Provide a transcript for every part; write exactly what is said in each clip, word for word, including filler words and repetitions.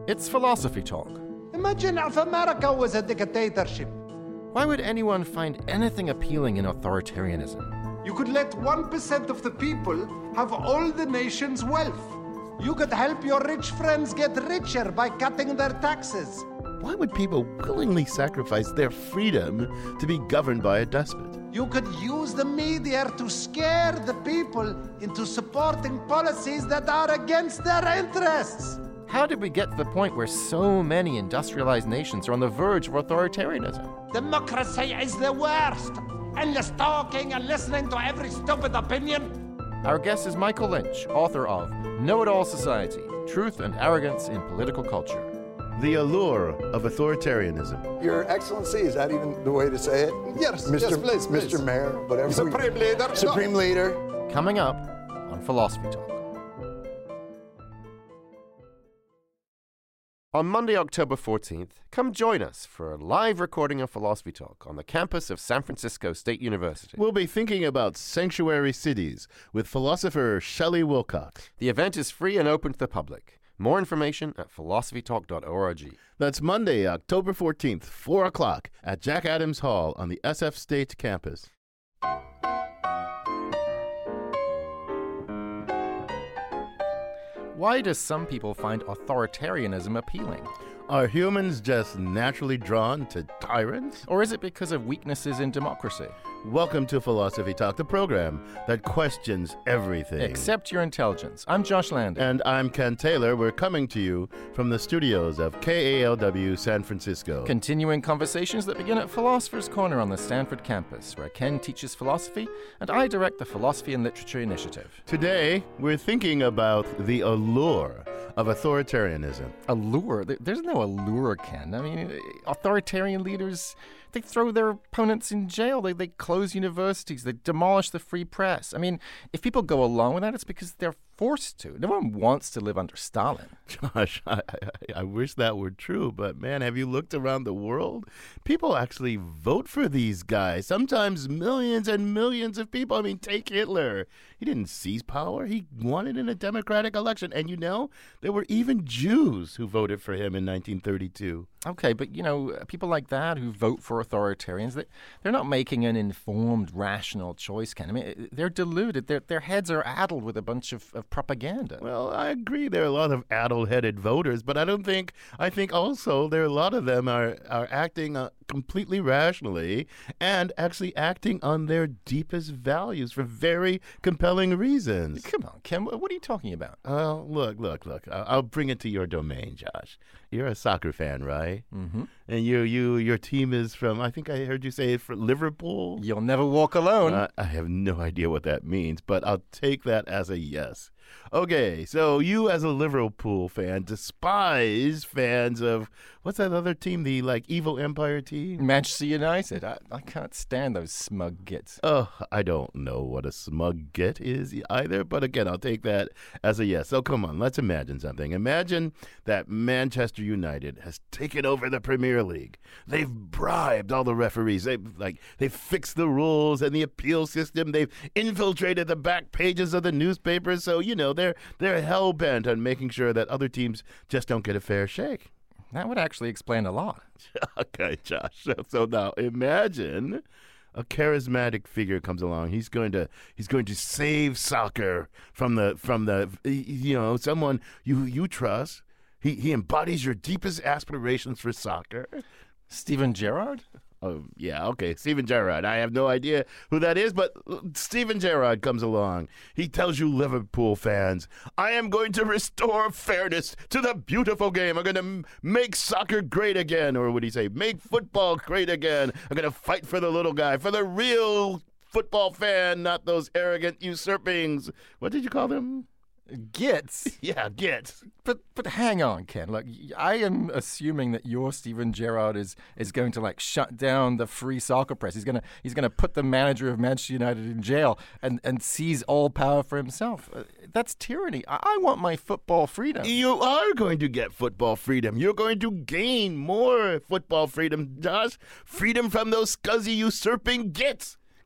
It's Philosophy Talk. Imagine if America was a dictatorship. Why would anyone find anything appealing in authoritarianism? You could let one percent of the people have all the nation's wealth. You could help your rich friends get richer by cutting their taxes. Why would people willingly sacrifice their freedom to be governed by a despot? You could use the media to scare the people into supporting policies that are against their interests. How did we get to the point where so many industrialized nations are on the verge of authoritarianism? Democracy is the worst. Endless talking and listening to every stupid opinion. Our guest is Michael Lynch, author of Know-It-All Society, Truth and Arrogance in Political Culture. The allure of authoritarianism. Your Excellency, is that even the way to say it? Yes, Mister yes, please, please. Mister Mayor, whatever. Supreme Leader. Supreme Leader. Coming up on Philosophy Talk. On Monday, October fourteenth, come join us for a live recording of Philosophy Talk on the campus of San Francisco State University. We'll be thinking about sanctuary cities with philosopher Shelley Wilcox. The event is free and open to the public. More information at philosophy talk dot org. That's Monday, October fourteenth, four o'clock at Jack Adams Hall on the S F State campus. Why do some people find authoritarianism appealing? Are humans just naturally drawn to tyrants? Or is it because of weaknesses in democracy? Welcome to Philosophy Talk, the program that questions everything. Except your intelligence. I'm Josh Landon. And I'm Ken Taylor. We're coming to you from the studios of K A L W San Francisco. Continuing conversations that begin at Philosopher's Corner on the Stanford campus, where Ken teaches philosophy and I direct the Philosophy and Literature Initiative. Today, we're thinking about the allure of authoritarianism. Allure? There's no allure, Ken. I mean, authoritarian leaders, they throw their opponents in jail. They they close universities. They demolish the free press. I mean, if people go along with that, it's because they're forced to. No one wants to live under Stalin. Josh, I, I, I wish that were true, but man, have you looked around the world? People actually vote for these guys. Sometimes millions and millions of people. I mean, take Hitler. He didn't seize power. He won it in a democratic election. And you know, there were even Jews who voted for him in nineteen thirty-two. Okay, but you know, people like that who vote for authoritarians, they, they're not making an informed, rational choice, Ken. I mean, they're deluded. Their their heads are addled with a bunch of, of propaganda. Well, I agree there are a lot of addle-headed voters, but I don't think, I think also there are a lot of them are, are acting uh, completely rationally and actually acting on their deepest values for very compelling reasons. Come on, Ken, what are you talking about? Oh, uh, look, look, look. I'll, I'll bring it to your domain, Josh. You're a soccer fan, right? Mm-hmm. And you, you, your team is from, I think I heard you say, from Liverpool? You'll never walk alone. Uh, I have no idea what that means, but I'll take that as a yes. Okay, so you as a Liverpool fan despise fans of, what's that other team, the like evil empire team? Manchester United. I, I can't stand those smug gits. Oh, I don't know what a smug git is either, but again, I'll take that as a yes. So come on, let's imagine something. Imagine that Manchester United has taken over the Premier League. They've bribed all the referees. They've like they've fixed the rules and the appeal system. They've infiltrated the back pages of the newspapers. So, you know, they're they're hell-bent on making sure that other teams just don't get a fair shake. That would actually explain a lot. Okay, Josh. So, so now imagine a charismatic figure comes along. He's going to he's going to save soccer from the from the you know, someone you you trust. He he embodies your deepest aspirations for soccer. Steven Gerrard? Oh, yeah, okay, Steven Gerrard. I have no idea who that is, but Steven Gerrard comes along. He tells you Liverpool fans, I am going to restore fairness to the beautiful game. I'm going to m- make soccer great again. Or would he say, make football great again. I'm going to fight for the little guy, for the real football fan, not those arrogant usurpings. What did you call them? Gits? Yeah, gits. But but hang on, Ken. Look, I am assuming that your Steven Gerrard is is going to like shut down the free soccer press. He's gonna he's gonna put the manager of Manchester United in jail and, and seize all power for himself. Uh, that's tyranny. I, I want my football freedom. You are going to get football freedom. You're going to gain more football freedom, Josh. Freedom from those scuzzy usurping gits.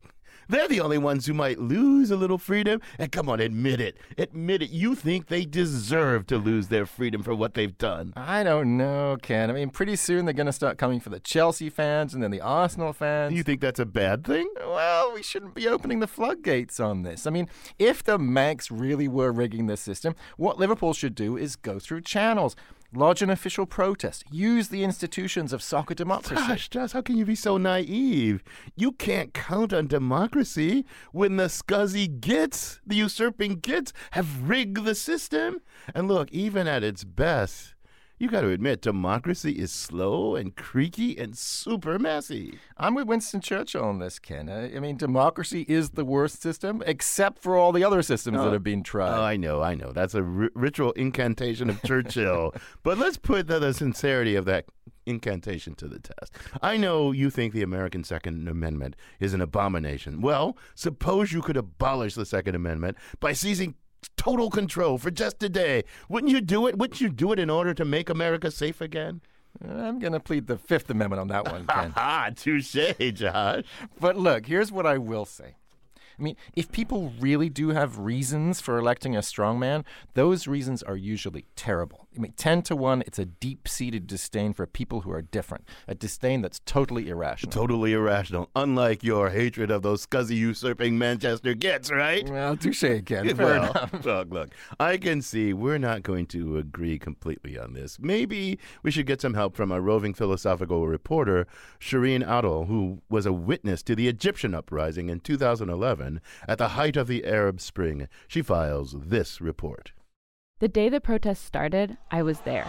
They're the only ones who might lose a little freedom. And come on, admit it. Admit it. You think they deserve to lose their freedom for what they've done. I don't know, Ken. I mean, pretty soon they're going to start coming for the Chelsea fans and then the Arsenal fans. You think that's a bad thing? Well, we shouldn't be opening the floodgates on this. I mean, if the Mancs really were rigging the system, what Liverpool should do is go through channels. Lodge an official protest. Use the institutions of soccer democracy. Gosh, Josh, how can you be so naive? You can't count on democracy when the scuzzy gits, the usurping gits, have rigged the system. And look, even at its best, you got to admit, democracy is slow and creaky and super messy. I'm with Winston Churchill on this, Ken. I mean, democracy is the worst system, except for all the other systems oh, that have been tried. Oh, I know, I know. That's a r- ritual incantation of Churchill. But let's put the, the sincerity of that incantation to the test. I know you think the American Second Amendment is an abomination. Well, suppose you could abolish the Second Amendment by seizing total control for just a day. Wouldn't you do it? Wouldn't you do it in order to make America safe again? I'm going to plead the Fifth Amendment on that one, Ken. Ha, touche, Josh. But look, here's what I will say. I mean, if people really do have reasons for electing a strongman, those reasons are usually terrible. I mean, ten to one, it's a deep-seated disdain for people who are different, a disdain that's totally irrational. Totally irrational, unlike your hatred of those scuzzy usurping Manchester gets, right? Well, touche again. Fair well, enough. Look, look, I can see we're not going to agree completely on this. Maybe we should get some help from a roving philosophical reporter, Shireen Adel, who was a witness to the Egyptian uprising in two thousand eleven at the height of the Arab Spring. She files this report. The day the protests started, I was there.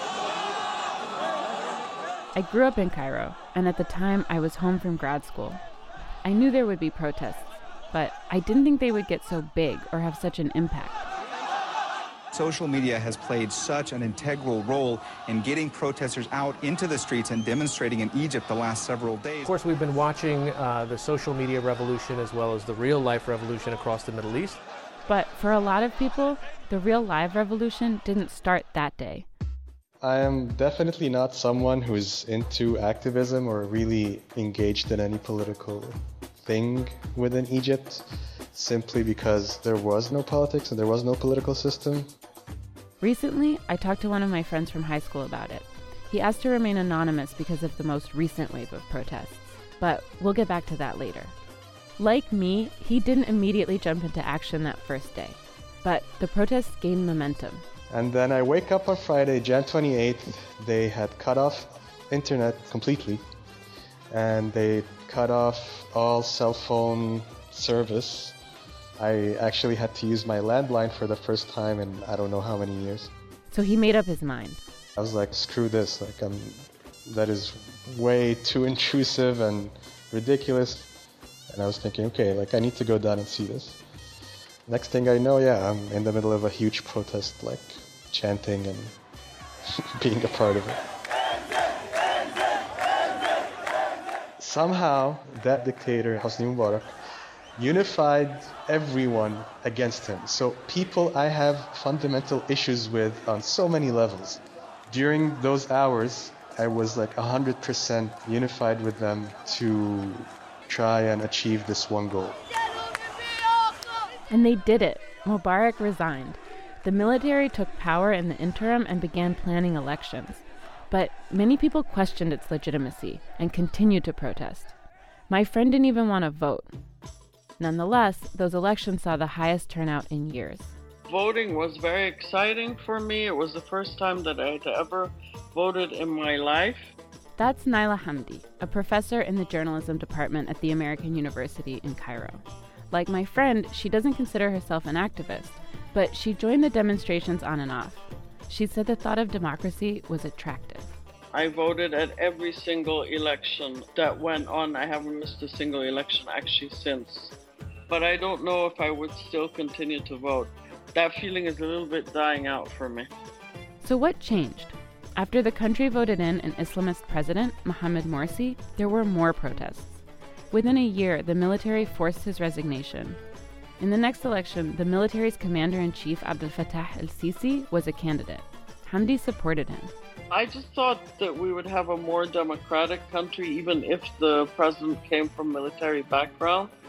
I grew up in Cairo, and at the time I was home from grad school. I knew there would be protests, but I didn't think they would get so big or have such an impact. Social media has played such an integral role in getting protesters out into the streets and demonstrating in Egypt the last several days. Of course, we've been watching uh, the social media revolution as well as the real-life revolution across the Middle East. But for a lot of people, the real live revolution didn't start that day. I am definitely not someone who's into activism or really engaged in any political thing within Egypt, simply because there was no politics and there was no political system. Recently, I talked to one of my friends from high school about it. He asked to remain anonymous because of the most recent wave of protests, but we'll get back to that later. Like me, he didn't immediately jump into action that first day, but the protests gained momentum. And then I wake up on Friday, January twenty-eighth, they had cut off internet completely, and they cut off all cell phone service. I actually had to use my landline for the first time in I don't know how many years. So he made up his mind. I was like, screw this, like I'm, that is way too intrusive and ridiculous. And I was thinking, okay, like I need to go down and see this. Next thing I know, yeah, I'm in the middle of a huge protest, like chanting and being a part of it. Somehow, that dictator, Hosni Mubarak, unified everyone against him. So people I have fundamental issues with on so many levels. During those hours, I was like one hundred percent unified with them to try and achieve this one goal. And they did it. Mubarak resigned. The military took power in the interim and began planning elections. But many people questioned its legitimacy and continued to protest. My friend didn't even want to vote. Nonetheless, those elections saw the highest turnout in years. Voting was very exciting for me. It was the first time that I had ever voted in my life. That's Naila Hamdi, a professor in the journalism department at the American University in Cairo. Like my friend, she doesn't consider herself an activist, but she joined the demonstrations on and off. She said the thought of democracy was attractive. I voted at every single election that went on. I haven't missed a single election actually since. But I don't know if I would still continue to vote. That feeling is a little bit dying out for me. So what changed? After the country voted in an Islamist president, Mohamed Morsi, there were more protests. Within a year, the military forced his resignation. In the next election, the military's commander-in-chief, Abdel Fattah el-Sisi, was a candidate. Hamdi supported him. I just thought that we would have a more democratic country, even if the president came from military background.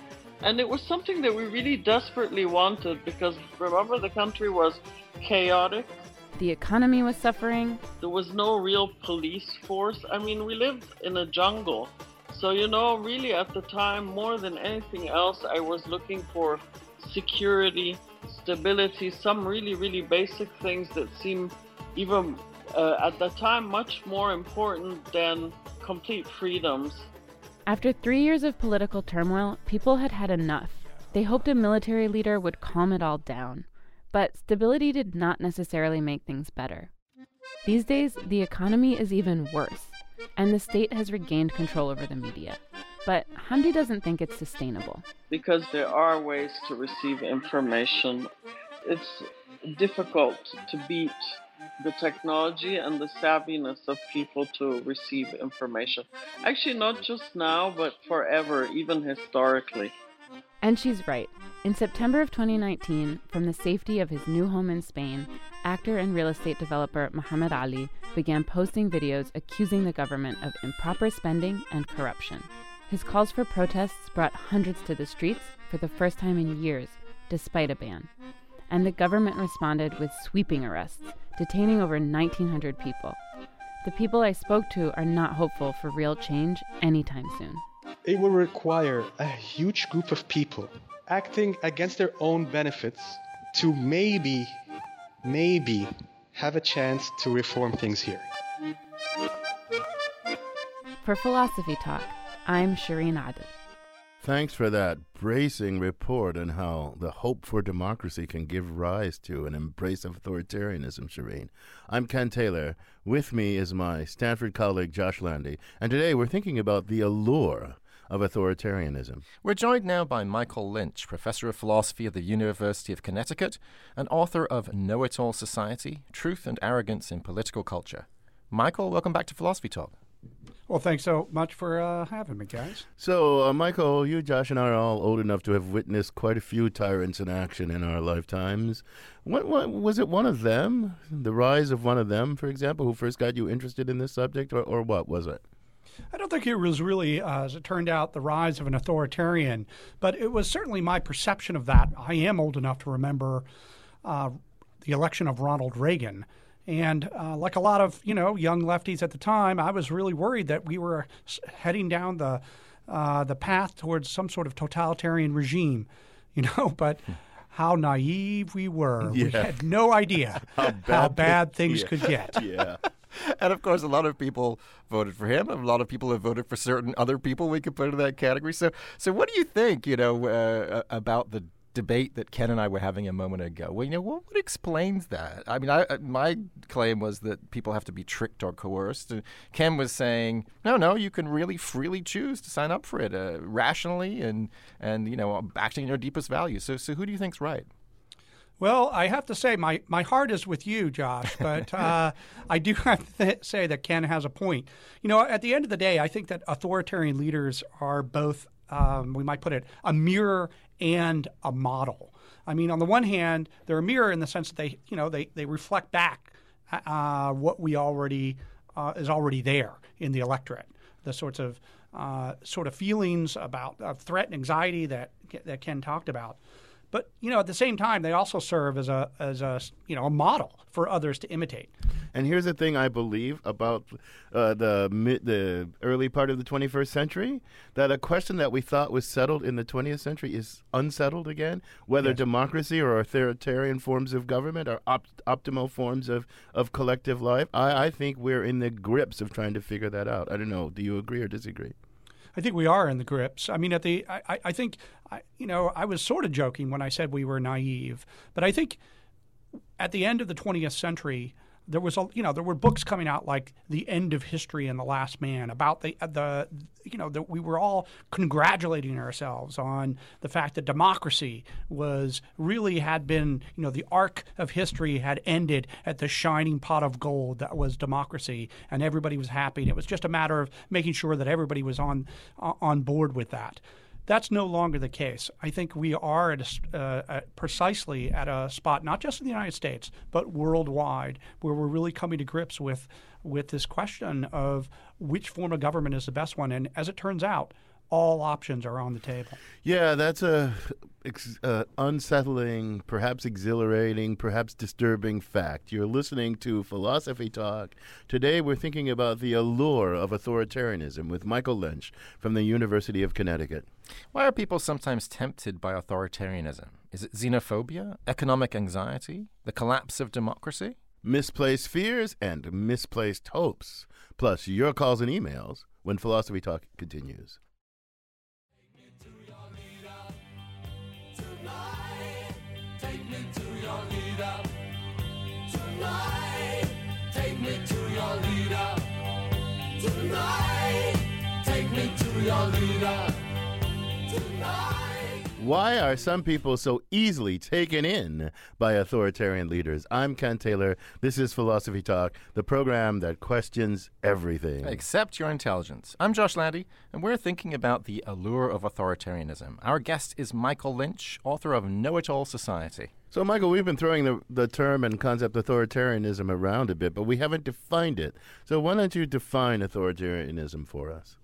And it was something that we really desperately wanted because, remember, the country was chaotic. The economy was suffering. There was no real police force. I mean, we lived in a jungle. So, you know, really at the time, more than anything else, I was looking for security, stability, some really, really basic things that seem even uh, at the time much more important than complete freedoms. After three years of political turmoil, people had had enough. They hoped a military leader would calm it all down. But stability did not necessarily make things better. These days, the economy is even worse, and the state has regained control over the media. But Hamdi doesn't think it's sustainable. Because there are ways to receive information. It's difficult to beat the technology and the savviness of people to receive information. Actually, not just now, but forever, even historically. And she's right. In September of twenty nineteen, from the safety of his new home in Spain, actor and real estate developer Muhammad Ali began posting videos accusing the government of improper spending and corruption. His calls for protests brought hundreds to the streets for the first time in years, despite a ban. And the government responded with sweeping arrests, detaining over nineteen hundred people. The people I spoke to are not hopeful for real change anytime soon. It will require a huge group of people acting against their own benefits to maybe, maybe have a chance to reform things here. For Philosophy Talk, I'm Shireen Adel. Thanks for that bracing report on how the hope for democracy can give rise to an embrace of authoritarianism, Shireen. I'm Ken Taylor. With me is my Stanford colleague, Josh Landy. And today we're thinking about the allure of authoritarianism. We're joined now by Michael Lynch, professor of philosophy at the University of Connecticut and author of Know-It-All Society, Truth and Arrogance in Political Culture. Michael, welcome back to Philosophy Talk. Well, thanks so much for uh, having me, guys. So, uh, Michael, you, Josh, and I are all old enough to have witnessed quite a few tyrants in action in our lifetimes. What, what was it one of them, the rise of one of them, for example, who first got you interested in this subject, or, or what was it? I don't think it was really, uh, as it turned out, the rise of an authoritarian, but it was certainly my perception of that. I am old enough to remember uh, the election of Ronald Reagan. And uh, like a lot of, you know, young lefties at the time, I was really worried that we were heading down the uh, the path towards some sort of totalitarian regime, you know, but how naive we were. Yeah. We had no idea how bad, how bad things yeah. could get. Yeah. And, of course, a lot of people voted for him. A lot of people have voted for certain other people we could put in that category. So so what do you think, you know, uh, about the debate that Ken and I were having a moment ago? Well, you know, what, what explains that? I mean, I, my claim was that people have to be tricked or coerced. And Ken was saying, no, no, you can really freely choose to sign up for it uh, rationally and, and, you know, acting in your deepest values. So, so who do you think's right? Well, I have to say my, my heart is with you, Josh, but uh, I do have to th- say that Ken has a point. You know, at the end of the day, I think that authoritarian leaders are both, um, we might put it, a mirror and a model. I mean, on the one hand, they're a mirror in the sense that they, you know, they, they reflect back uh, what we already uh, is already there in the electorate, the sorts of uh, sort of feelings about uh, threat and anxiety that that Ken talked about. But, you know, at the same time, they also serve as a, as a, you know, a model for others to imitate. And here's the thing I believe about uh, the mid, the early part of the twenty-first century, that a question that we thought was settled in the twentieth century is unsettled again, whether yes. democracy or authoritarian forms of government are op- optimal forms of, of collective life. I, I think we're in the grips of trying to figure that out. I don't know. Do you agree or disagree? I think we are in the grips. I mean, at the, I, I think, I, you know, I was sort of joking when I said we were naive, but I think at the end of the twentieth century, there was a, you know, there were books coming out like The End of History and The Last Man about the, the, you know, that we were all congratulating ourselves on the fact that democracy was really had been, you know, the arc of history had ended at the shining pot of gold that was democracy, and everybody was happy. And it was just a matter of making sure that everybody was on on board with that. That's no longer the case. I think we are at a, uh, at precisely at a spot, not just in the United States, but worldwide, where we're really coming to grips with with this question of which form of government is the best one. And as it turns out, all options are on the table. Yeah, that's a ex- uh, unsettling, perhaps exhilarating, perhaps disturbing fact. You're listening to Philosophy Talk. Today we're thinking about the allure of authoritarianism with Michael Lynch from the University of Connecticut. Why are people sometimes tempted by authoritarianism? Is it xenophobia, economic anxiety, the collapse of democracy? Misplaced fears and misplaced hopes. Plus, your calls and emails when Philosophy Talk continues. Take me to your leader tonight. Take me to your leader tonight. Take me to your leader tonight. Why are some people so easily taken in by authoritarian leaders? I'm Ken Taylor. This is Philosophy Talk, the program that questions everything. Except your intelligence. I'm Josh Landy, and we're thinking about the allure of authoritarianism. Our guest is Michael Lynch, author of Know-It-All Society. So, Michael, we've been throwing the, the term and concept authoritarianism around a bit, but we haven't defined it. So why don't you define authoritarianism for us?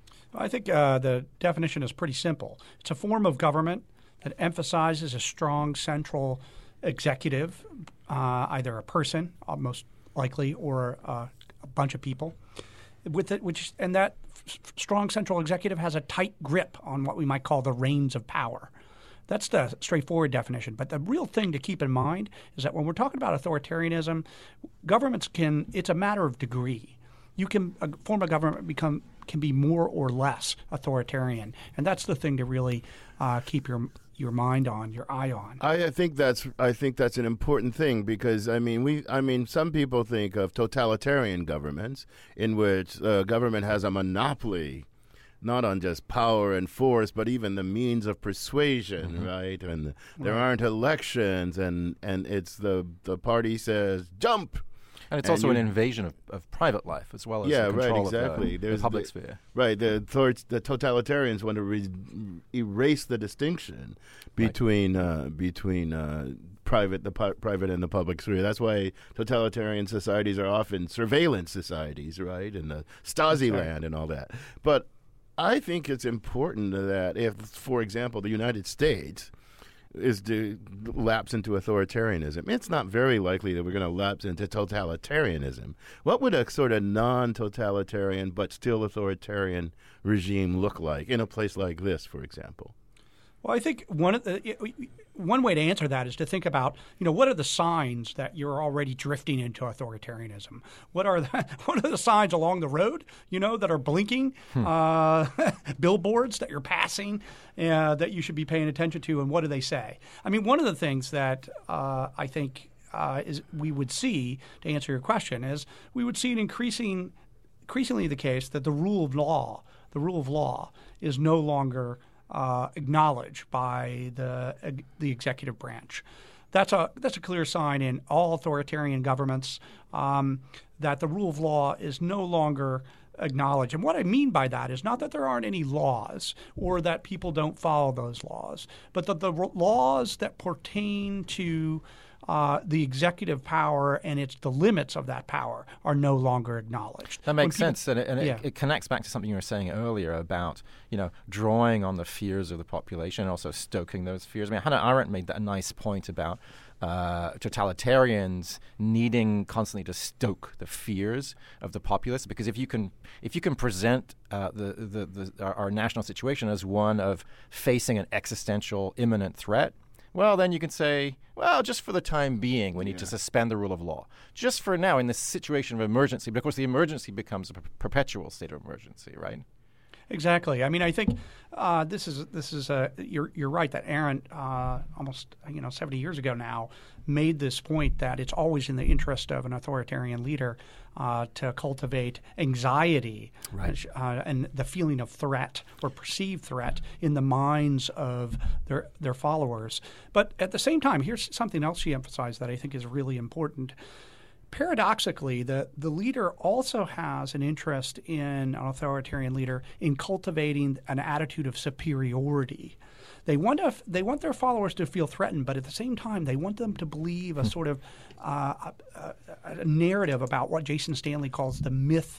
I think uh, the definition is pretty simple. It's a form of government that emphasizes a strong central executive, uh, either a person, uh, most likely, or uh, a bunch of people, with it, which and that f- strong central executive has a tight grip on what we might call the reins of power. That's the straightforward definition. But the real thing to keep in mind is that when we're talking about authoritarianism, governments can – it's a matter of degree. You can a form of government become can be more or less authoritarian, and that's the thing to really uh, keep your your mind on, your eye on. I think that's I think that's an important thing because I mean we I mean some people think of totalitarian governments in which uh, government has a monopoly, not on just power and force, but even the means of persuasion, mm-hmm. right? And there right. aren't elections, and and it's the the party says jump. And it's and also you, an invasion of, of private life as well as yeah, the control right, exactly. of the, the public the, sphere. Right. The, the totalitarians want to re- erase the distinction between right. uh, between uh, private the pu- private and the public sphere. That's why totalitarian societies are often surveillance societies, right? And the Stasi right. land and all that. But I think it's important that if, for example, the United States is to lapse into authoritarianism. It's not very likely that we're going to lapse into totalitarianism. What would a sort of non-totalitarian but still authoritarian regime look like in a place like this, for example? Well, I think one of the one way to answer that is to think about, you know, what are the signs that you're already drifting into authoritarianism? What are the, what are the signs along the road, you know, that are blinking, hmm. uh, billboards that you're passing uh, that you should be paying attention to, and what do they say? I mean, one of the things that uh, I think uh, is we would see, to answer your question, is we would see an increasing, increasingly the case that the rule of law, the rule of law is no longer Uh, acknowledged by the uh, the executive branch. That's a that's a clear sign in all authoritarian governments um, that the rule of law is no longer acknowledged. And what I mean by that is not that there aren't any laws or that people don't follow those laws, but that the r- laws that pertain to Uh, the executive power and it's the limits of that power are no longer acknowledged. That makes people, sense, and, it, and yeah. it, it connects back to something you were saying earlier about, you know, drawing on the fears of the population and also stoking those fears. I mean, Hannah Arendt made that nice point about uh, totalitarians needing constantly to stoke the fears of the populace, because if you can, if you can present uh, the, the, the our, our national situation as one of facing an existential imminent threat, well, then you can say, well, just for the time being, we need yeah. to suspend the rule of law. Just for now, in this situation of emergency. But, of course, the emergency becomes a per- perpetual state of emergency, right? Exactly. I mean, I think uh, this is this is a you're you're right that Arendt uh, almost you know seventy years ago now made this point that it's always in the interest of an authoritarian leader uh, to cultivate anxiety right. uh, and the feeling of threat or perceived threat in the minds of their their followers. But at the same time, here's something else she emphasized that I think is really important. Paradoxically, the, the leader also has an interest in an authoritarian leader in cultivating an attitude of superiority. They want to, they want their followers to feel threatened, but at the same time, they want them to believe a sort of uh, a, a, a narrative about what Jason Stanley calls the myth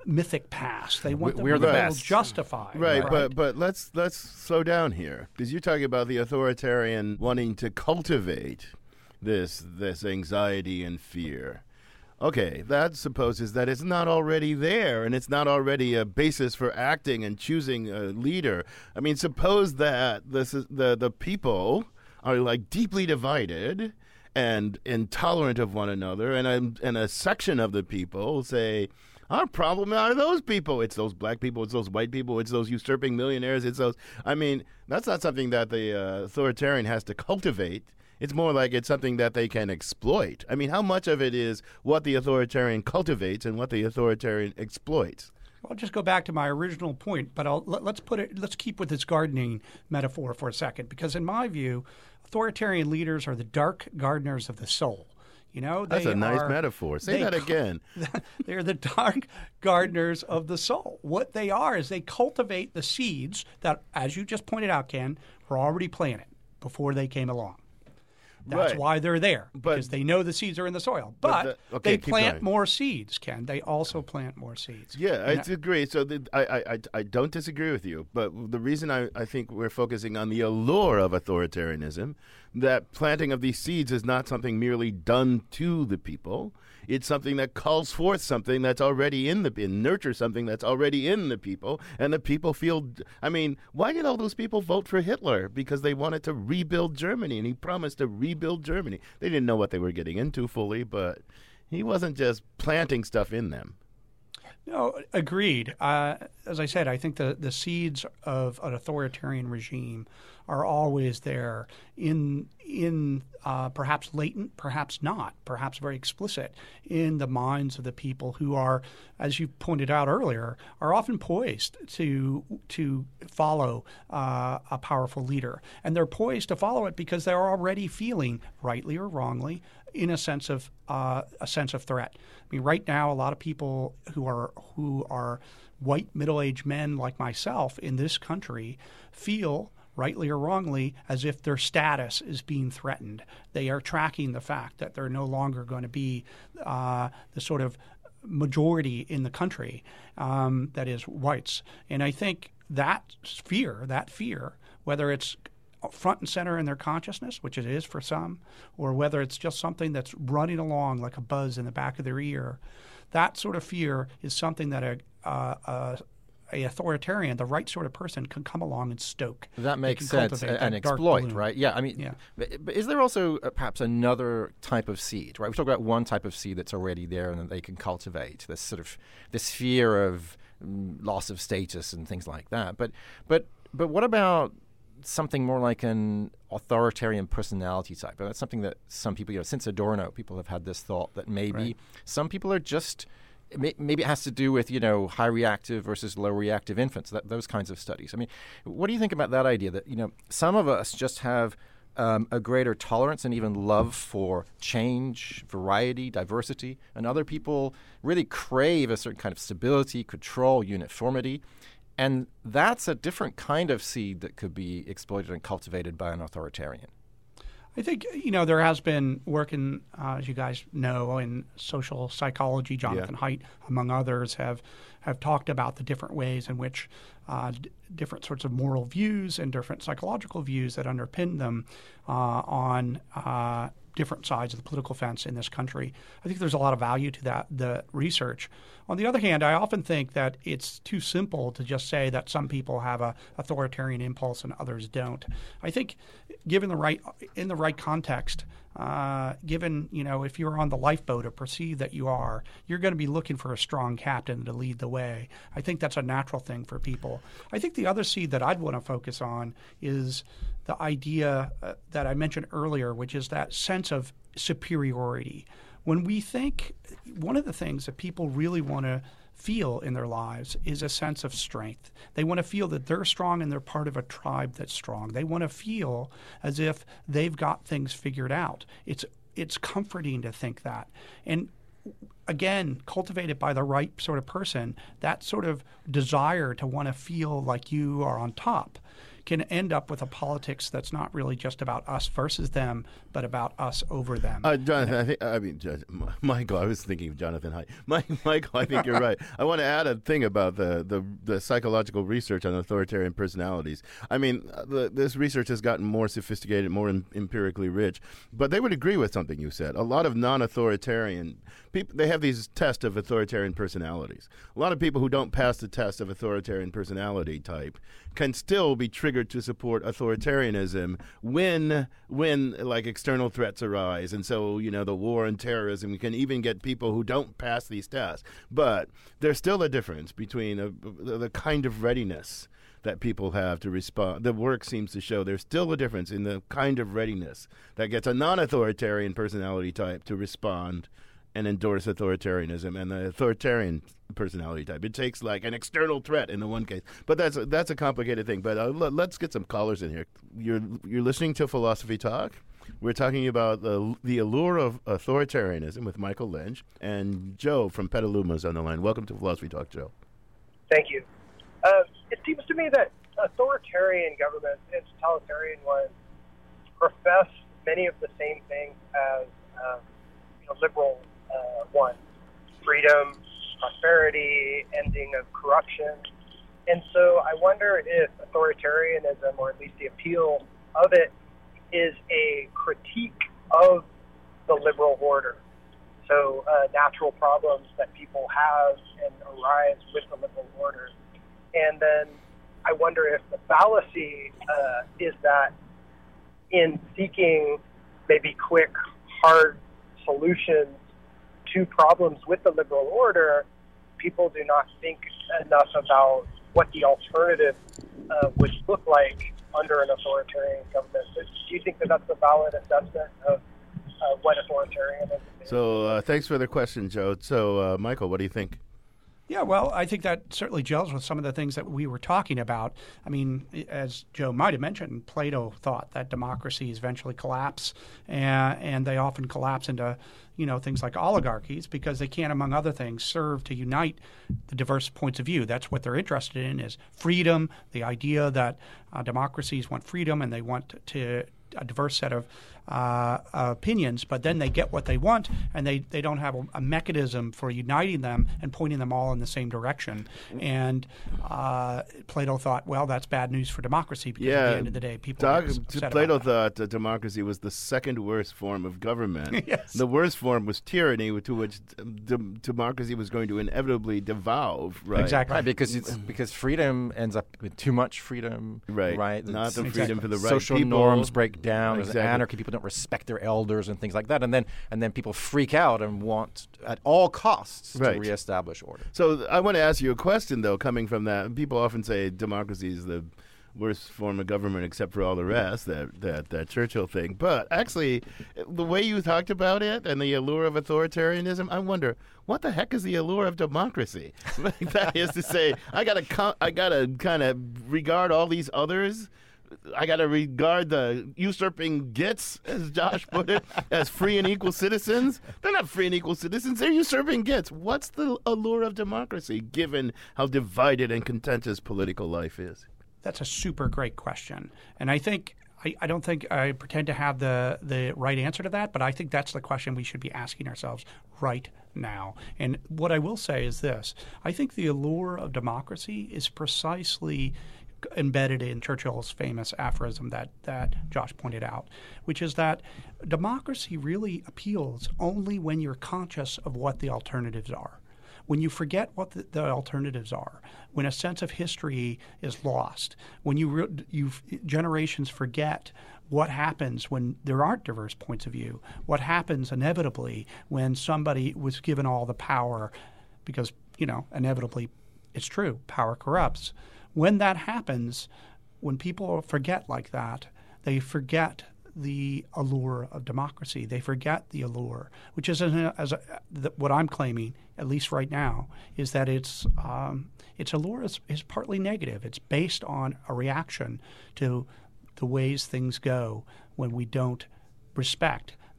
mythic past. They want We're them the to feel best. justified. Right, right? but but let's let's slow down here, because you're talking about the authoritarian wanting to cultivate this this anxiety and fear. Okay, that supposes that it's not already there, and it's not already a basis for acting and choosing a leader. I mean, suppose that this is, the the people are like deeply divided and intolerant of one another, and a, and a section of the people say, our problem are those people. It's those black people. It's those white people. It's those usurping millionaires. It's those. I mean, that's not something that the uh, authoritarian has to cultivate. It's more like it's something that they can exploit. I mean, how much of it is what the authoritarian cultivates and what the authoritarian exploits? Well, I'll just go back to my original point, but I'll, let, let's put it. Let's keep with this gardening metaphor for a second, because in my view, authoritarian leaders are the dark gardeners of the soul. You know, That's they a nice are, metaphor. Say that again. They're the dark gardeners of the soul. What they are is they cultivate the seeds that, as you just pointed out, Ken, were already planted before they came along. That's Right. why they're there, But- because they know the seeds are in the soil. But But, the- okay, they keep plant going. more seeds, Ken. They also plant more seeds. Yeah, I And agree. So the, I, I, I, I don't disagree with you, but the reason I, I think we're focusing on the allure of authoritarianism, that planting of these seeds is not something merely done to the people. It's something that calls forth something that's already in the, and nurtures something that's already in the people, and the people feel, I mean, why did all those people vote for Hitler? Because they wanted to rebuild Germany, and he promised to rebuild Germany. They didn't know what they were getting into fully, but he wasn't just planting stuff in them. No, agreed. Uh, as I said, I think the, the seeds of an authoritarian regime are always there, in in uh, perhaps latent, perhaps not, perhaps very explicit in the minds of the people who are, as you pointed out earlier, are often poised to to follow uh, a powerful leader, and they're poised to follow it because they're already feeling, rightly or wrongly, in a sense of uh, a sense of threat. I mean, right now, a lot of people who are who are white middle-aged men like myself in this country feel, rightly or wrongly, as if their status is being threatened. They are tracking the fact that they're no longer going to be uh, the sort of majority in the country um, that is whites. And I think that fear, that fear, whether it's front and center in their consciousness, which it is for some, or whether it's just something that's running along like a buzz in the back of their ear, that sort of fear is something that a, uh, a, a authoritarian, the right sort of person, can come along and stoke. That They makes can sense cultivate and that dark exploit, bloom. right? Yeah, I mean, Yeah. But, but is there also uh, perhaps another type of seed, right? We talk about one type of seed that's already there and that they can cultivate, this sort of this fear of mm, loss of status and things like that. But but but what about something more like an authoritarian personality type? And that's something that some people, you know, since Adorno, people have had this thought that maybe Right. some people are just, may- maybe it has to do with, you know, high reactive versus low reactive infants, that, those kinds of studies. I mean, what do you think about that idea that, you know, some of us just have um, a greater tolerance and even love for change, variety, diversity, and other people really crave a certain kind of stability, control, uniformity. And that's a different kind of seed that could be exploited and cultivated by an authoritarian. I think, you know, there has been work in, uh, as you guys know, in social psychology. Jonathan Haidt, among others, have have talked about the different ways in which uh, d- different sorts of moral views and different psychological views that underpin them uh, on uh, different sides of the political fence in this country. I think there's a lot of value to that, the research. On the other hand, I often think that it's too simple to just say that some people have a authoritarian impulse and others don't. I think, given the right in the right context, uh, given, you know, if you're on the lifeboat or perceive that you are, you're going to be looking for a strong captain to lead the way. I think that's a natural thing for people. I think the other seed that I'd want to focus on is the idea uh, that I mentioned earlier, which is that sense of superiority. When we think, one of the things that people really want to feel in their lives is a sense of strength. They want to feel that they're strong and they're part of a tribe that's strong. They want to feel as if they've got things figured out. It's it's comforting to think that. And again, cultivated by the right sort of person, that sort of desire to want to feel like you are on top can end up with a politics that's not really just about us versus them, but about us over them. Uh, Jonathan, I think I mean Michael. I was thinking of Jonathan Haidt. Mike, Michael, I think you're right. I want to add a thing about the, the, the psychological research on authoritarian personalities. I mean, the, this research has gotten more sophisticated, more em- empirically rich, but they would agree with something you said. A lot of non-authoritarian people, they have these tests of authoritarian personalities. A lot of people who don't pass the test of authoritarian personality type can still be triggered to support authoritarianism when, when like external threats arise. And so, you know, the war on terrorism can even get people who don't pass these tests. But there's still a difference between a, the kind of readiness that people have to respond. The work seems to show there's still a difference in the kind of readiness that gets a non-authoritarian personality type to respond and endorse authoritarianism, and the authoritarian personality type. It takes like an external threat in the one case, but that's a, that's a complicated thing. But uh, l- let's get some callers in here. You're you're listening to Philosophy Talk. We're talking about the the allure of authoritarianism with Michael Lynch, and Joe from Petaluma is on the line. Welcome to Philosophy Talk, Joe. Thank you. Uh, it seems to me that authoritarian governments and totalitarian ones profess many of the same things as um, you know, liberal uh, ones: freedom, prosperity, ending of corruption. And so I wonder if authoritarianism, or at least the appeal of it, is a critique of the liberal order. So uh, natural problems that people have and arise with the liberal order. And then I wonder if the fallacy uh, is that in seeking maybe quick, hard solutions to problems with the liberal order, people do not think enough about what the alternative uh, would look like under an authoritarian government. Do you think that that's a valid assessment of uh, what authoritarianism is? So uh, thanks for the question, Joe. So, uh, Michael, what do you think? Yeah, well, I think that certainly gels with some of the things that we were talking about. I mean, as Joe might have mentioned, Plato thought that democracies eventually collapse, and, and they often collapse into, you know, things like oligarchies because they can't, among other things, serve to unite the diverse points of view. That's what they're interested in, is freedom, the idea that uh, democracies want freedom and they want to a diverse set of uh, opinions, but then they get what they want, and they, they don't have a, a mechanism for uniting them and pointing them all in the same direction. And uh, Plato thought, well, that's bad news for democracy because yeah, at the end of the day, people Doc, are upset Plato about that. thought uh, democracy was the second worst form of government. Yes. The worst form was tyranny, to which d- democracy was going to inevitably devolve. Right, Exactly. Right, because it's because freedom ends up with too much freedom. Right, right. not It's- the freedom exactly. for the right Social people. norms break down. There's Exactly. anarchy. People don't respect their elders and things like that, and then and then people freak out and want at all costs Right. to reestablish order. So I want to ask you a question, though, coming from that. People often say democracy is the worst form of government except for all the rest, that, that, that Churchill thing. But actually, the way you talked about it and the allure of authoritarianism, I wonder, what the heck is the allure of democracy? That is to say, I got to I gotta kind of regard all these others. I got to regard the usurping gits, as Josh put it, as free and equal citizens. They're not free and equal citizens. They're usurping gits. What's the allure of democracy, given how divided and contentious political life is? That's a super great question. And I think I, I don't think I pretend to have the, the right answer to that, but I think that's the question we should be asking ourselves right now. And what I will say is this. I think the allure of democracy is precisely embedded in Churchill's famous aphorism that, that Josh pointed out, which is that democracy really appeals only when you're conscious of what the alternatives are. When you forget what the, the alternatives are, when a sense of history is lost, when you re, you generations forget what happens when there aren't diverse points of view, what happens inevitably when somebody was given all the power, because, you know, inevitably it's true, power corrupts. When that happens, when people forget like that, they forget the allure of democracy. They forget the allure, which is as, a, as a, the, what I'm claiming, at least right now, is that it's um, its allure is, is partly negative. It's based on a reaction to the ways things go when we don't respect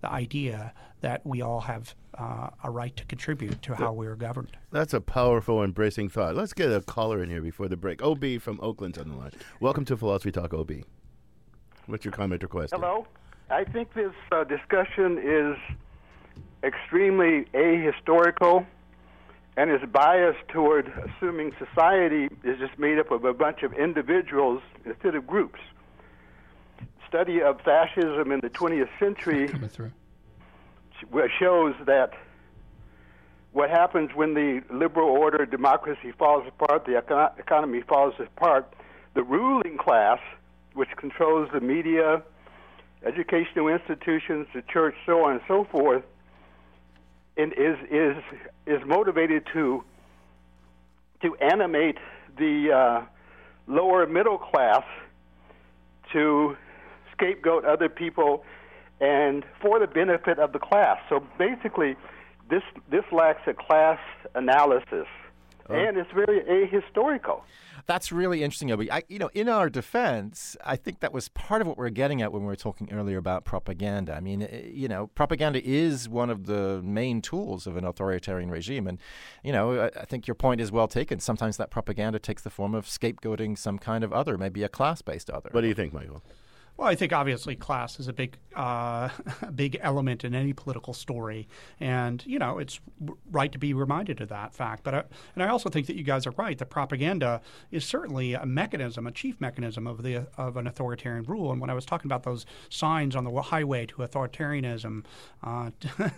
the idea that we all have uh, a right to contribute to how we're governed. That's a powerful, embracing thought. Let's get a caller in here before the break. O B from Oakland's on the line. Welcome to Philosophy Talk, O B. What's your comment or question? Hello. I think this uh, discussion is extremely ahistorical and is biased toward assuming society is just made up of a bunch of individuals instead of groups. Study of fascism in the twentieth century shows that what happens when the liberal order democracy falls apart, the econ- economy falls apart, the ruling class, which controls the media, educational institutions, the church, so on and so forth, and is is is motivated to to animate the uh, lower middle class to scapegoat other people and for the benefit of the class. So basically, this this lacks a class analysis, oh. and it's very ahistorical. That's really interesting, Obi. I, you know, in our defense, I think that was part of what we were getting at when we were talking earlier about propaganda. I mean, you know, propaganda is one of the main tools of an authoritarian regime. And, you know, I, I think your point is well taken. Sometimes that propaganda takes the form of scapegoating some kind of other, maybe a class-based other. What do you think, Michael? Well, I think obviously class is a big, uh, big element in any political story, and you know it's right to be reminded of that fact. But I, and I also think that you guys are right. That propaganda is certainly a mechanism, a chief mechanism of the of an authoritarian rule. And when I was talking about those signs on the highway to authoritarianism, uh,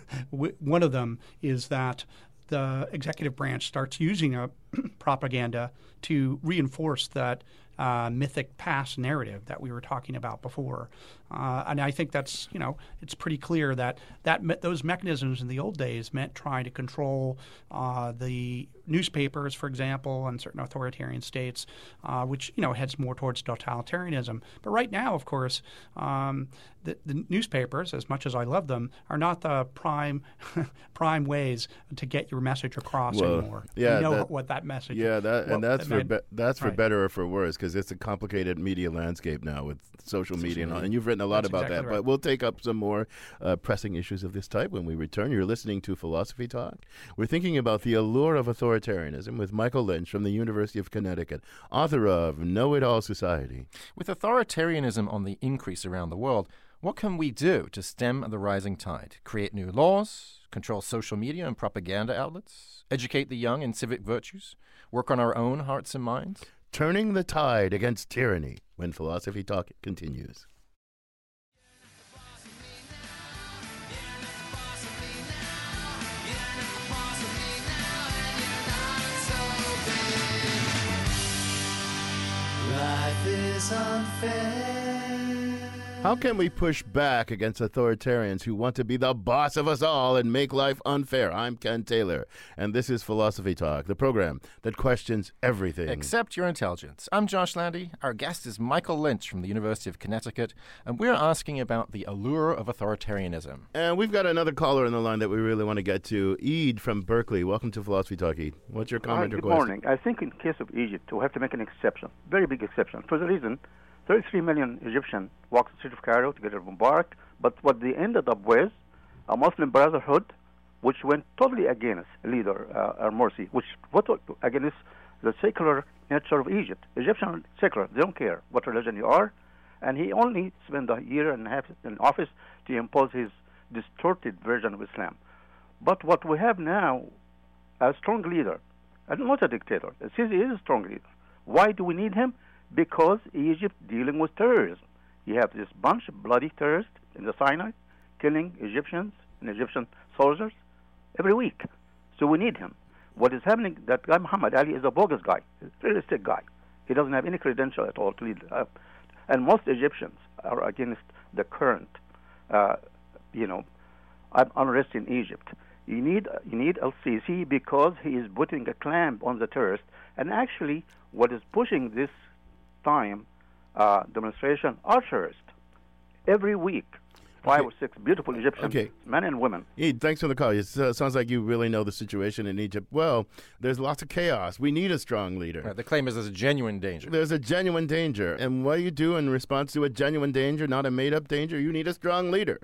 one of them is that the executive branch starts using a propaganda to reinforce that uh, mythic past narrative that we were talking about before. Uh, and I think that's, you know, it's pretty clear that, that me- those mechanisms in the old days meant trying to control uh, the newspapers, for example, in certain authoritarian states, uh, which, you know, heads more towards totalitarianism. But right now, of course, um, the, the newspapers, as much as I love them, are not the prime prime ways to get your message across well, anymore. Yeah, we know that, what that message Yeah, that, well, and that's that for meant, be, that's for right. better or for worse, because it's a complicated media landscape now with social, social media, and, all, and you've written a lot that's about exactly that. Right. But we'll take up some more uh, pressing issues of this type when we return. You're listening to Philosophy Talk. We're thinking about the allure of authoritarianism with Michael Lynch from the University of Connecticut, author of Know-It-All Society. With authoritarianism on the increase around the world, what can we do to stem the rising tide? Create new laws, control social media and propaganda outlets, educate the young in civic virtues, work on our own hearts and minds? Turning the tide against tyranny when Philosophy Talk continues. Life is unfair. How can we push back against authoritarians who want to be the boss of us all and make life unfair? I'm Ken Taylor, and this is Philosophy Talk, the program that questions everything except your intelligence. I'm Josh Landy. Our guest is Michael Lynch from the University of Connecticut, and we're asking about the allure of authoritarianism. And we've got another caller on the line that we really want to get to. Eid from Berkeley. Welcome to Philosophy Talk, Eid. What's your comment Hi, or good question? morning. I think in case of Egypt, we have to make an exception, very big exception, for the reason thirty-three million Egyptians walked the street of Cairo to get rid of Mubarak, but what they ended up with, a Muslim Brotherhood, which went totally against leader uh, al-Morsi, which went against the secular nature of Egypt. Egyptians are secular. They don't care what religion you are, and he only spent a year and a half in office to impose his distorted version of Islam. But what we have now, a strong leader, and not a dictator. Sisi is a strong leader. Why do we need him? Because Egypt dealing with terrorism. You have this bunch of bloody terrorists in the Sinai killing Egyptians and Egyptian soldiers every week. So we need him. What is happening, that guy Muhammad Ali is a bogus guy, a realistic guy. He doesn't have any credential at all to lead. Uh, and most Egyptians are against the current, uh, you know, unrest in Egypt. You need you need El-Sisi because he is putting a clamp on the terrorists. And actually, what is pushing this time uh, demonstration are terrorists. Every week, five okay. or six beautiful Egyptians, okay. men and women. Eid, thanks for the call. It uh, sounds like you really know the situation in Egypt well. There's lots of chaos. We need a strong leader. Right, the claim is there's a genuine danger. There's a genuine danger. And what do you do in response to a genuine danger, not a made-up danger? You need a strong leader.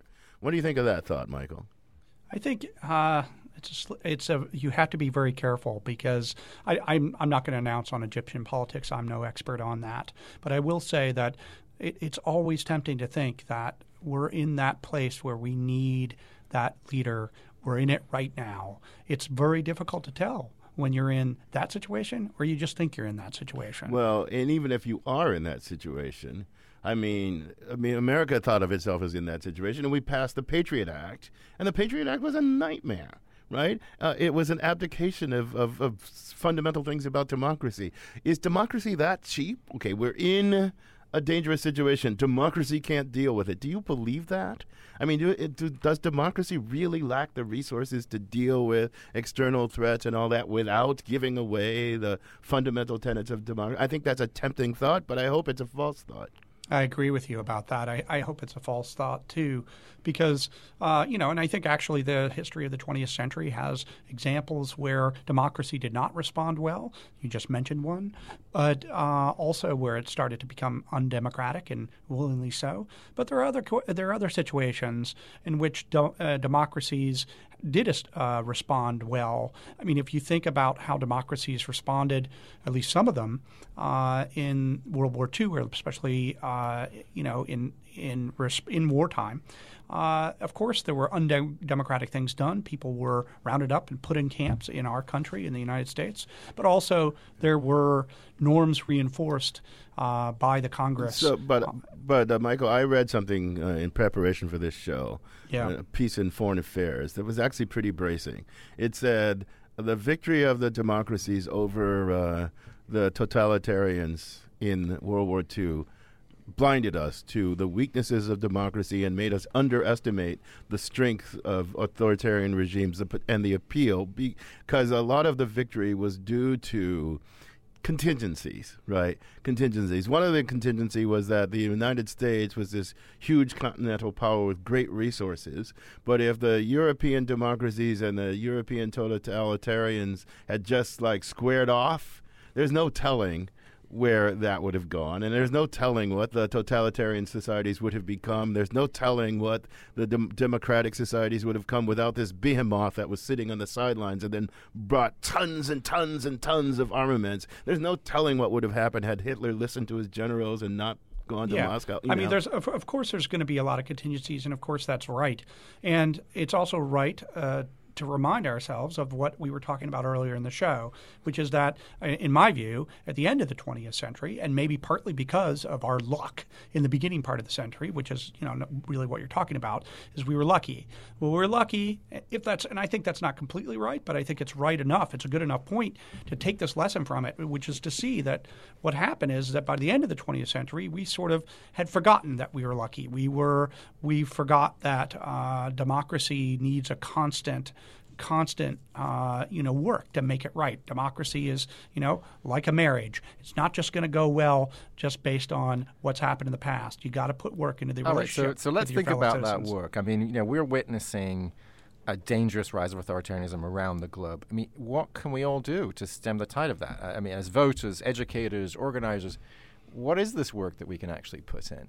What do you think of that thought, Michael? I think uh, it's a, sl- it's a you have to be very careful because I, I'm I'm not going to announce on Egyptian politics. I'm no expert on that, but I will say that it, it's always tempting to think that we're in that place where we need that leader. We're in it right now. It's very difficult to tell when you're in that situation or you just think you're in that situation. Well, and even if you are in that situation, I mean, I mean, America thought of itself as in that situation, and we passed the Patriot Act, and the Patriot Act was a nightmare, right? Uh, it was an abdication of, of, of fundamental things about democracy. Is democracy that cheap? Okay, we're in a dangerous situation. Democracy can't deal with it. Do you believe that? I mean, do, it, do, does democracy really lack the resources to deal with external threats and all that without giving away the fundamental tenets of democracy? I think that's a tempting thought, but I hope it's a false thought. I agree with you about that. I, I hope it's a false thought, too, because, uh, you know, and I think actually the history of the twentieth century has examples where democracy did not respond well. You just mentioned one, but uh, also where it started to become undemocratic and willingly so. But there are other co- there are other situations in which do- uh, democracies did uh, respond well. I mean, if you think about how democracies responded, at least some of them, uh, in World War Two, or especially uh, you know in in in wartime, uh, of course there were undemocratic things done. People were rounded up and put in camps in our country, in the United States, but also there were norms reinforced uh, by the Congress. So, but but uh, Michael, I read something uh, in preparation for this show. Yeah. A piece in Foreign Affairs that was actually pretty bracing. It said the victory of the democracies over uh, the totalitarians in World War Two blinded us to the weaknesses of democracy and made us underestimate the strength of authoritarian regimes and the appeal, because a lot of the victory was due to contingencies, right? Contingencies. One of the contingency was that the United States was this huge continental power with great resources, but if the European democracies and the European totalitarians had just like squared off, there's no telling where that would have gone, and there's no telling what the totalitarian societies would have become. There's no telling what the dem- democratic societies would have come without this behemoth that was sitting on the sidelines and then brought tons and tons and tons of armaments. There's no telling what would have happened had Hitler listened to his generals and not gone to yeah. Moscow. I know. mean, there's of, of course there's going to be a lot of contingencies, and of course that's right. And it's also right uh, to remind ourselves of what we were talking about earlier in the show, which is that, in my view, at the end of the twentieth century, and maybe partly because of our luck in the beginning part of the century, which is, you know, really what you're talking about, is we were lucky. Well, we were lucky, if that's, and I think that's not completely right, but I think it's right enough. It's a good enough point to take this lesson from it, which is to see that what happened is that by the end of the twentieth century, we sort of had forgotten that we were lucky. We were, we forgot that uh, democracy needs a constant constant, uh, you know, work to make it right. Democracy is, you know, like a marriage. It's not just going to go well just based on what's happened in the past. You got to put work into the All relationship. Right, so, so let's with your think fellow about citizens. that work. I mean, you know, we're witnessing a dangerous rise of authoritarianism around the globe. I mean, what can we all do to stem the tide of that? I mean, as voters, educators, organizers, what is this work that we can actually put in?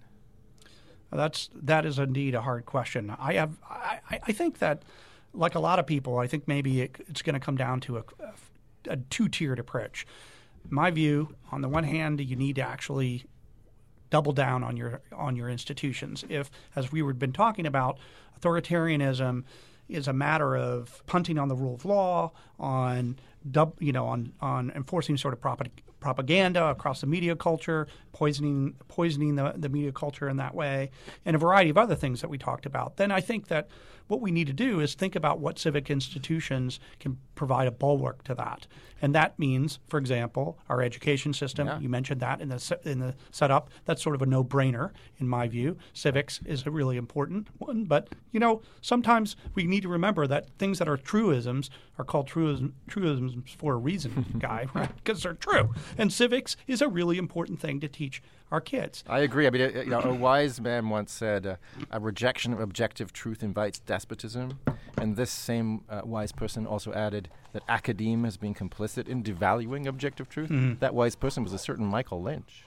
That's that is indeed a hard question. I have, I, I think that, like a lot of people, I think maybe it, it's going to come down to a, a, a two-tiered approach. My view, on the one hand, you need to actually double down on your on your institutions. If, as we have been talking about, authoritarianism is a matter of punting on the rule of law, on dub, you know, on on enforcing sort of prop- propaganda across the media culture, poisoning poisoning the, the media culture in that way, and a variety of other things that we talked about, then I think that what we need to do is think about what civic institutions can provide a bulwark to that. And that means, for example, our education system. Yeah. You mentioned that in the in the setup. That's sort of a no-brainer in my view. Civics is a really important one. But, you know, sometimes we need to remember that things that are truisms are called truisms truism, truisms for a reason, Guy, right? Because they're true. And civics is a really important thing to teach our kids. I agree. I mean, uh, you know, a wise man once said, uh, "A rejection of objective truth invites despotism." And this same uh, wise person also added that academe has been complicit in devaluing objective truth. Mhm. That wise person was a certain Michael Lynch.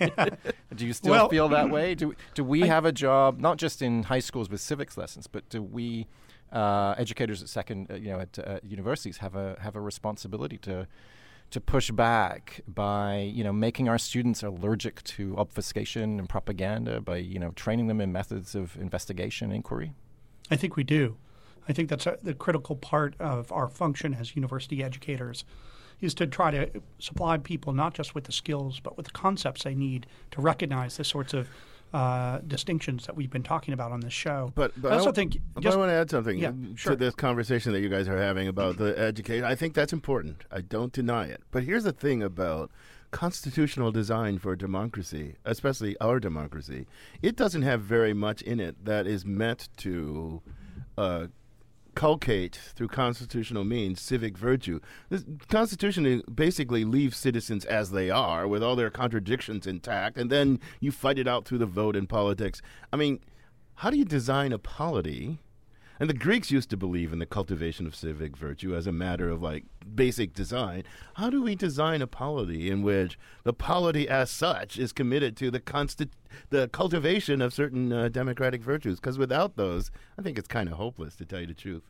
Do you still Well, feel that way? Do do we I- have a job not just in high schools with civics lessons, but do we uh, educators at second, uh, you know, at uh, universities have a have a responsibility to to push back by, you know, making our students allergic to obfuscation and propaganda, by, you know, training them in methods of investigation, inquiry? I think we do. I think that's a, the critical part of our function as university educators, is to try to supply people not just with the skills, but with the concepts they need to recognize the sorts of uh, distinctions that we've been talking about on this show. But, but I also I, think but just, I want to add something yeah, to sure. this conversation that you guys are having about the education. I think that's important. I don't deny it. But here's the thing about constitutional design for democracy, especially our democracy. It doesn't have very much in it that is meant to uh, culcate through constitutional means civic virtue. The Constitution basically leaves citizens as they are with all their contradictions intact, and then you fight it out through the vote in politics. I mean, how do you design a polity? And the Greeks used to believe in the cultivation of civic virtue as a matter of like basic design. How do we design a polity in which the polity as such is committed to the constant, the cultivation of certain uh, democratic virtues? Because without those, I think it's kind of hopeless, to tell you the truth.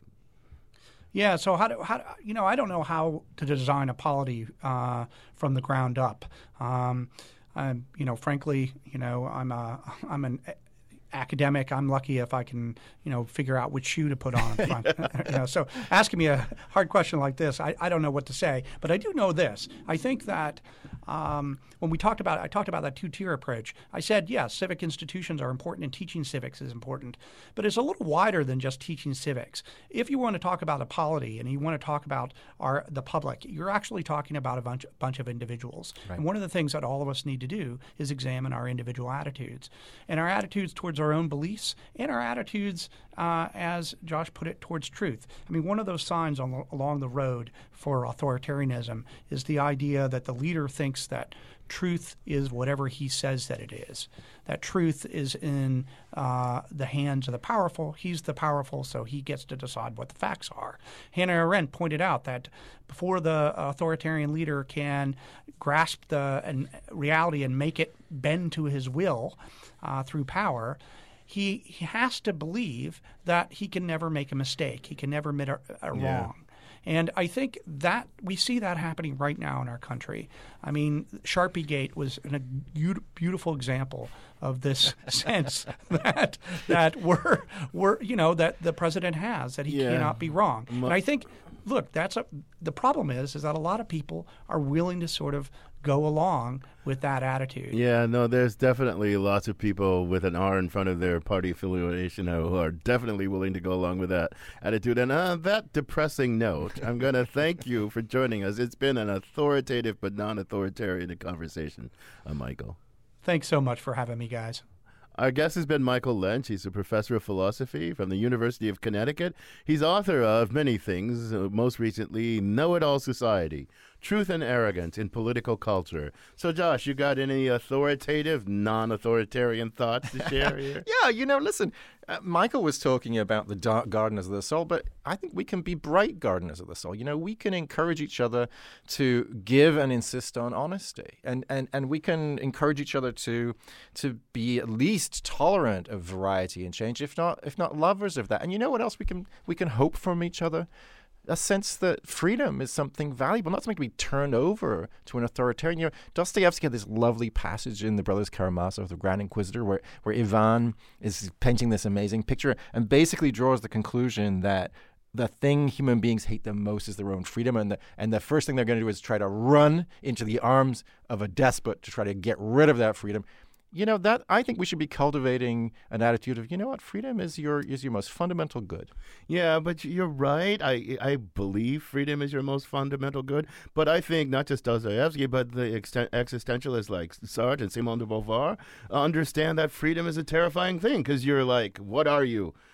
Yeah, so how do, how do, you know, I don't know how to design a polity uh, from the ground up. Um, I'm, you know, frankly, you know, I'm a, I'm an academic. I'm lucky if I can, you know, figure out which shoe to put on. you know, so asking me a hard question like this, I, I don't know what to say. But I do know this. I think that um, when we talked about, I talked about that two-tier approach. I said, yes, civic institutions are important, and teaching civics is important. But it's a little wider than just teaching civics. If you want to talk about a polity and you want to talk about our the public, you're actually talking about a bunch bunch of individuals. Right. And one of the things that all of us need to do is examine our individual attitudes and our attitudes towards our own beliefs and our attitudes, uh, as Josh put it, towards truth. I mean, one of those signs on the, along the road for authoritarianism is the idea that the leader thinks that truth is whatever he says that it is, that truth is in uh, the hands of the powerful. He's the powerful, so he gets to decide what the facts are. Hannah Arendt pointed out that before the authoritarian leader can grasp the and reality and make it bend to his will uh, through power, He, he has to believe that he can never make a mistake. He can never admit a, a Yeah. wrong. And I think that we see that happening right now in our country. I mean, Sharpiegate was an, a be- beautiful example of this sense that that we're, we're you know that the president has, that he Yeah. cannot be wrong. Mu- and I think, look, that's a the problem is is that a lot of people are willing to sort of go along with that attitude. Yeah, no, there's definitely lots of people with an R in front of their party affiliation who are definitely willing to go along with that attitude. And on that depressing note, I'm going to thank you for joining us. It's been an authoritative but non-authoritarian conversation, uh, Michael. Thanks so much for having me, guys. Our guest has been Michael Lynch. He's a professor of philosophy from the University of Connecticut. He's author of many things, uh, most recently, Know-It-All Society, Truth and Arrogance in Political Culture. So, Josh, you got any authoritative, non-authoritarian thoughts to share here? Yeah, you know, listen, uh, Michael was talking about the dark gardeners of the soul, but I think we can be bright gardeners of the soul. You know, we can encourage each other to give and insist on honesty, and and, and we can encourage each other to to be at least tolerant of variety and change, if not if not lovers of that. And you know what else we can we can hope from each other? A sense that freedom is something valuable, not something to be turned over to an authoritarian. You know, Dostoevsky had this lovely passage in The Brothers Karamazov, The Grand Inquisitor, where, where Ivan is painting this amazing picture and basically draws the conclusion that the thing human beings hate the most is their own freedom, and the, and the first thing they're going to do is try to run into the arms of a despot to try to get rid of that freedom. You know, that I think we should be cultivating an attitude of, you know what, freedom is your is your most fundamental good. Yeah, but you're right. I I believe freedom is your most fundamental good. But I think not just Dostoevsky, but the exten- existentialists like Sartre and Simone de Beauvoir understand that freedom is a terrifying thing because you're like, what are you?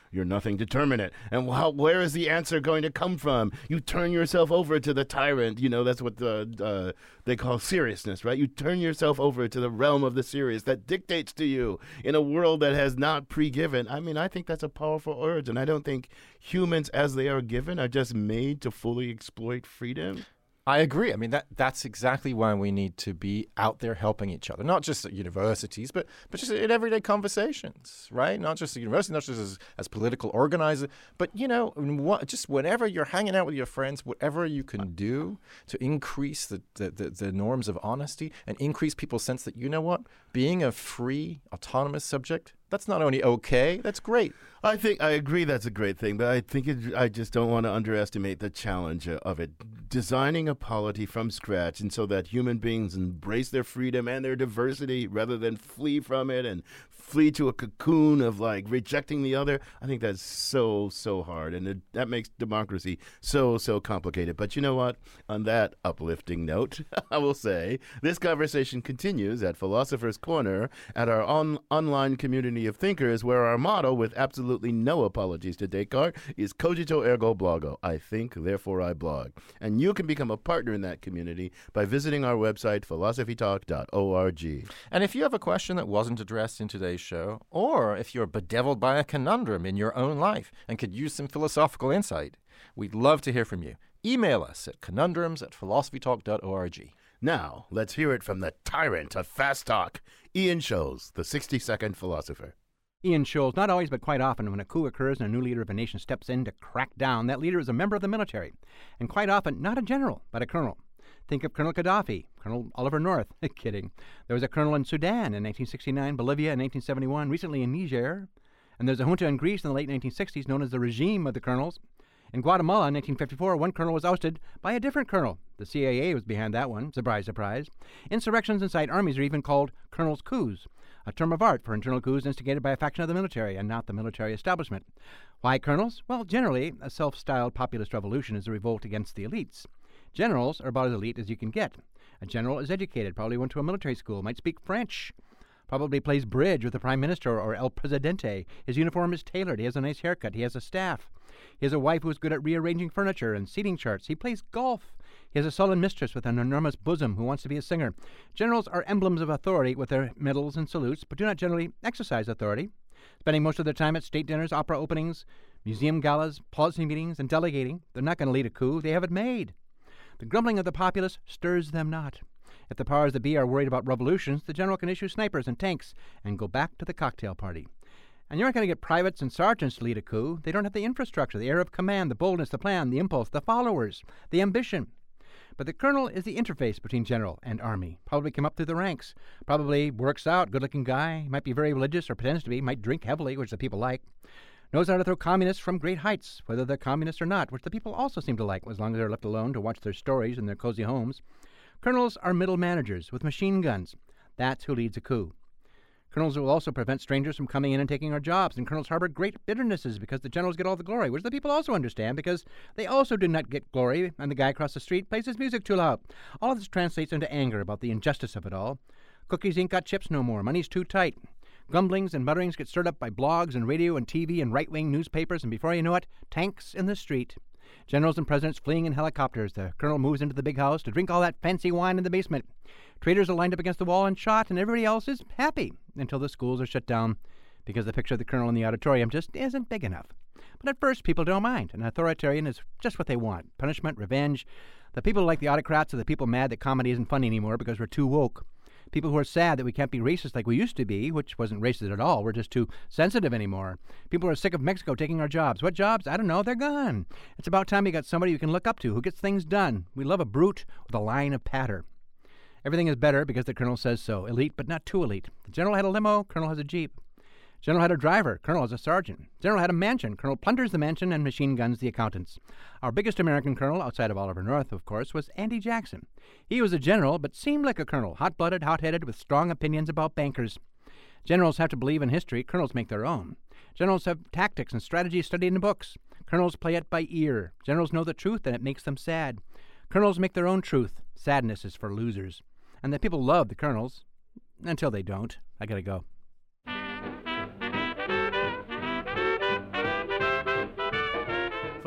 You're nothing to determine it. And how, where is the answer going to come from? You turn yourself over to the tyrant. You know, that's what the, uh, they call seriousness, right? You turn yourself over to the realm of the serious that dictates to you in a world that has not pre-given. I mean, I think that's a powerful urge, and I don't think humans as they are given are just made to fully exploit freedom. I agree. I mean, that that's exactly why we need to be out there helping each other, not just at universities, but but just in everyday conversations, right? Not just at university, not just as, as political organizers, but, you know, what, just whenever you're hanging out with your friends, whatever you can do to increase the, the, the, the norms of honesty and increase people's sense that, you know what, being a free, autonomous subject, that's not only okay, that's great. I think I agree that's a great thing, but I think it, I just don't want to underestimate the challenge of it. Designing a polity from scratch and so that human beings embrace their freedom and their diversity rather than flee from it and flee to a cocoon of like rejecting the other. I think that's so, so hard. And it, that makes democracy so, so complicated. But you know what? On that uplifting note, I will say this conversation continues at Philosopher's Corner at our on- online community of thinkers, where our motto, with absolutely no apologies to Descartes, is Cogito Ergo Blogo. I think, therefore I blog. And you can become a partner in that community by visiting our website, philosophy talk dot org. And if you have a question that wasn't addressed in today's show, or if you're bedeviled by a conundrum in your own life and could use some philosophical insight, we'd love to hear from you. Email us at conundrums at philosophy talk dot org. Now, let's hear it from the tyrant of fast talk, Ian Sholes, the sixty-second philosopher. Ian Sholes, not always but quite often, when a coup occurs and a new leader of a nation steps in to crack down, that leader is a member of the military, and quite often not a general, but a colonel. Think of Colonel Gaddafi, Colonel Oliver North. Kidding. There was a colonel in Sudan in nineteen sixty-nine, Bolivia in nineteen seventy-one, recently in Niger, and there's a junta in Greece in the late nineteen sixties known as the regime of the colonels. In Guatemala in nineteen fifty-four, one colonel was ousted by a different colonel. The C I A was behind that one. Surprise, surprise. Insurrections inside armies are even called colonels' coups, a term of art for internal coups instigated by a faction of the military and not the military establishment. Why colonels? Well, generally, a self-styled populist revolution is a revolt against the elites. Generals are about as elite as you can get. A general is educated, probably went to a military school, might speak French, probably plays bridge with the prime minister or El Presidente. His uniform is tailored. He has a nice haircut. He has a staff. He has a wife who's good at rearranging furniture and seating charts. He plays golf. He has a sullen mistress with an enormous bosom who wants to be a singer. Generals are emblems of authority with their medals and salutes, but do not generally exercise authority, spending most of their time at state dinners, opera openings, museum galas, policy meetings, and delegating. They're not going to lead a coup. They have it made. The grumbling of the populace stirs them not. If the powers that be are worried about revolutions, the general can issue snipers and tanks and go back to the cocktail party. And you're not going to get privates and sergeants to lead a coup. They don't have the infrastructure, the air of command, the boldness, the plan, the impulse, the followers, the ambition. But the colonel is the interface between general and army. Probably came up through the ranks. Probably works out, good-looking guy. Might be very religious or pretends to be. Might drink heavily, which the people like. Knows how to throw communists from great heights, whether they're communists or not, which the people also seem to like, as long as they're left alone to watch their stories in their cozy homes. Colonels are middle managers with machine guns. That's who leads a coup. Colonels will also prevent strangers from coming in and taking our jobs, and colonels harbor great bitternesses because the generals get all the glory, which the people also understand because they also do not get glory, and the guy across the street plays his music too loud. All of this translates into anger about the injustice of it all. Cookies ain't got chips no more. Money's too tight. Grumblings and mutterings get stirred up by blogs and radio and T V and right-wing newspapers, and before you know it, tanks in the street. Generals and presidents fleeing in helicopters. The colonel moves into the big house to drink all that fancy wine in the basement. Traitors are lined up against the wall and shot, and everybody else is happy until the schools are shut down because the picture of the colonel in the auditorium just isn't big enough. But at first, people don't mind. An authoritarian is just what they want. Punishment, revenge. The people who like the autocrats are the people mad that comedy isn't funny anymore because we're too woke. People who are sad that we can't be racist like we used to be, which wasn't racist at all. We're just too sensitive anymore. People who are sick of Mexico taking our jobs. What jobs? I don't know. They're gone. It's about time you got somebody you can look up to who gets things done. We love a brute with a line of patter. Everything is better because the colonel says so. Elite, but not too elite. The general had a limo. Colonel has a jeep. General had a driver. Colonel has a sergeant. General had a mansion. Colonel plunders the mansion and machine guns the accountants. Our biggest American colonel, outside of Oliver North, of course, was Andy Jackson. He was a general, but seemed like a colonel, hot-blooded, hot-headed, with strong opinions about bankers. Generals have to believe in history. Colonels make their own. Generals have tactics and strategies studied in books. Colonels play it by ear. Generals know the truth, and it makes them sad. Colonels make their own truth. Sadness is for losers. And the people love the colonels. Until they don't. I gotta go.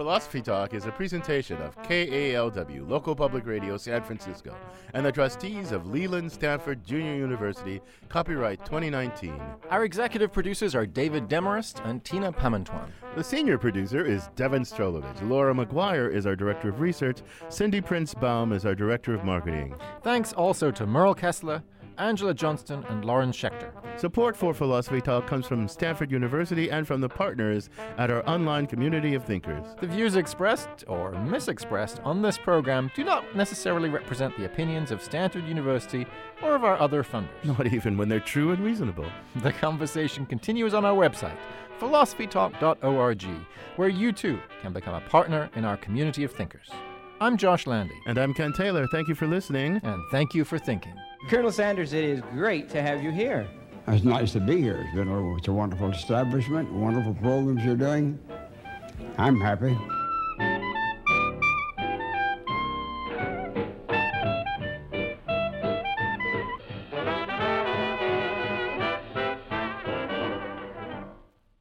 Philosophy Talk is a presentation of K A L W, Local Public Radio, San Francisco, and the trustees of Leland Stanford Junior University, copyright twenty nineteen. Our executive producers are David Demarest and Tina Pamantuan. The senior producer is Devin Strolovich. Laura McGuire is our director of research. Cindy Prince-Baum is our director of marketing. Thanks also to Merle Kessler, Angela Johnston, and Lauren Schechter. Support for Philosophy Talk comes from Stanford University and from the partners at our online community of thinkers. The views expressed or misexpressed on this program do not necessarily represent the opinions of Stanford University or of our other funders. Not even when they're true and reasonable. The conversation continues on our website, philosophy talk dot org, where you too can become a partner in our community of thinkers. I'm Josh Landy. And I'm Ken Taylor. Thank you for listening. And thank you for thinking. Colonel Sanders, it is great to have you here. It's nice to be here. It's been a, it's a wonderful establishment, wonderful programs you're doing. I'm happy.